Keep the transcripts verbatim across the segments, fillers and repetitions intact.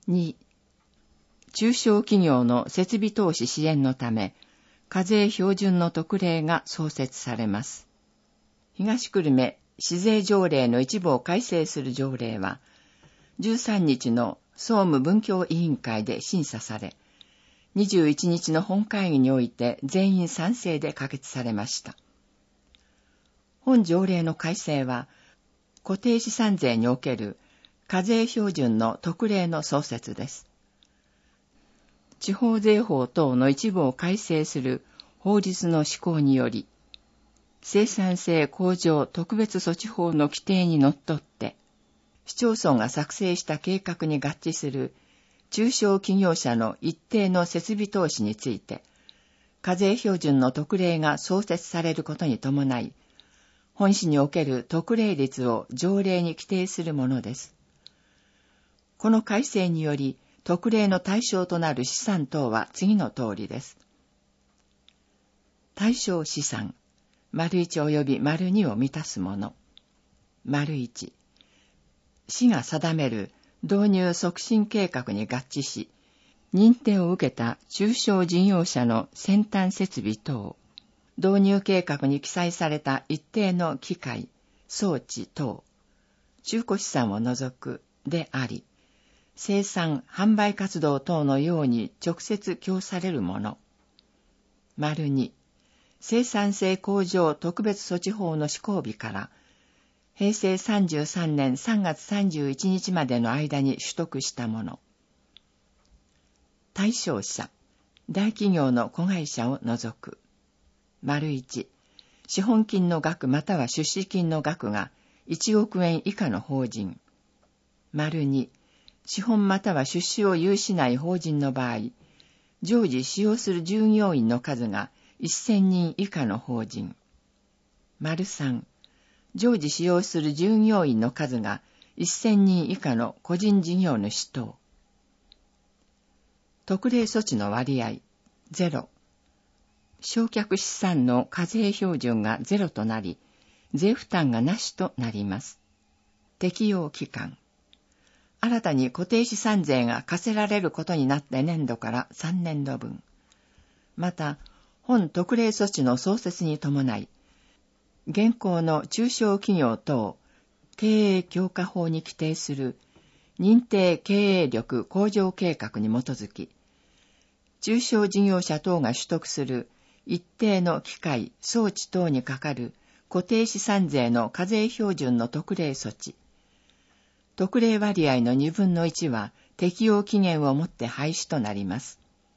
に、中小企業の設備投資支援のため、課税標準の特例が創設されます。東久留米市税条例の一部を改正する条例は、じゅうさんにちの総務文教委員会で審査され、にじゅういちにちの本会議において全員賛成で可決されました。本条例の改正は、固定資産税における課税標準の特例の創設です。地方税法等の一部を改正する法律の施行により、生産性向上特別措置法の規定にのっとって、市町村が作成した計画に合致する中小企業者の一定の設備投資について、課税標準の特例が創設されることに伴い、本市における特例率を条例に規定するものです。この改正により、特例の対象となる資産等は次の通りです。対象資産、丸一及び丸二を満たすもの。丸一、市が定める導入促進計画に合致し、認定を受けた中小事業者の先端設備等、導入計画に記載された一定の機械、装置等、中古資産を除くであり、生産・販売活動等のように直接供されるもの。丸に、生産性向上特別措置法の施行日から、平成さんじゅうさんねんさんがつさんじゅういちにちまでの間に取得したもの。対象者、大企業の子会社を除く。丸一、資本金の額または出資金の額がいちおくえん以下の法人。丸二、資本または出資を有しない法人の場合、常時使用する従業員の数がせんにん以下の法人。丸三、常時使用する従業員の数がせんにん以下の個人事業主等。特例措置の割合、ゼロ。償却資産の課税標準がゼロとなり、税負担がなしとなります。適用期間。新たに固定資産税が課せられることになった年度からさんねんどぶん。また、本特例措置の創設に伴い、現行の中小企業等経営強化法に規定する認定経営力向上計画に基づき、中小事業者等が取得する一定の機械、装置等にかかる固定資産税の課税標準の特例措置、特例割合のにぶんのいちは適用期限をもって廃止となります。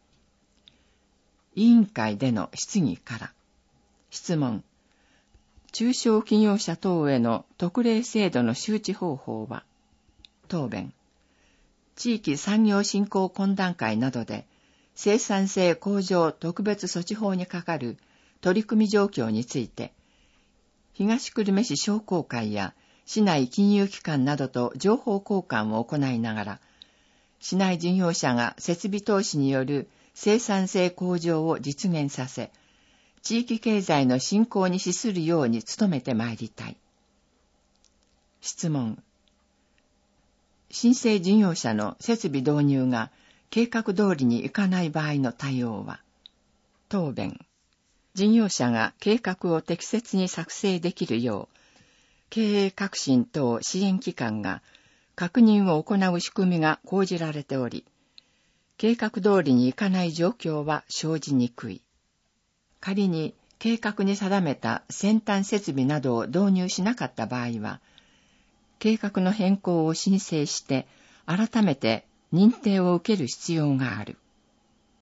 委員会での質疑から。質問。中小企業者等への特例制度の周知方法は。答弁。地域産業振興懇談会などで生産性向上特別措置法にかかる取り組み状況について、東久留米市商工会や市内金融機関などと情報交換を行いながら、市内事業者が設備投資による生産性向上を実現させ、地域経済の振興に資するように努めてまいりたい。質問。新生事業者の設備導入が計画通りにいかない場合の対応は。答弁。事業者が計画を適切に作成できるよう、経営革新等支援機関が確認を行う仕組みが講じられており、計画通りにいかない状況は生じにくい。仮に計画に定めた先端設備などを導入しなかった場合は、計画の変更を申請して改めて認定を受ける必要がある。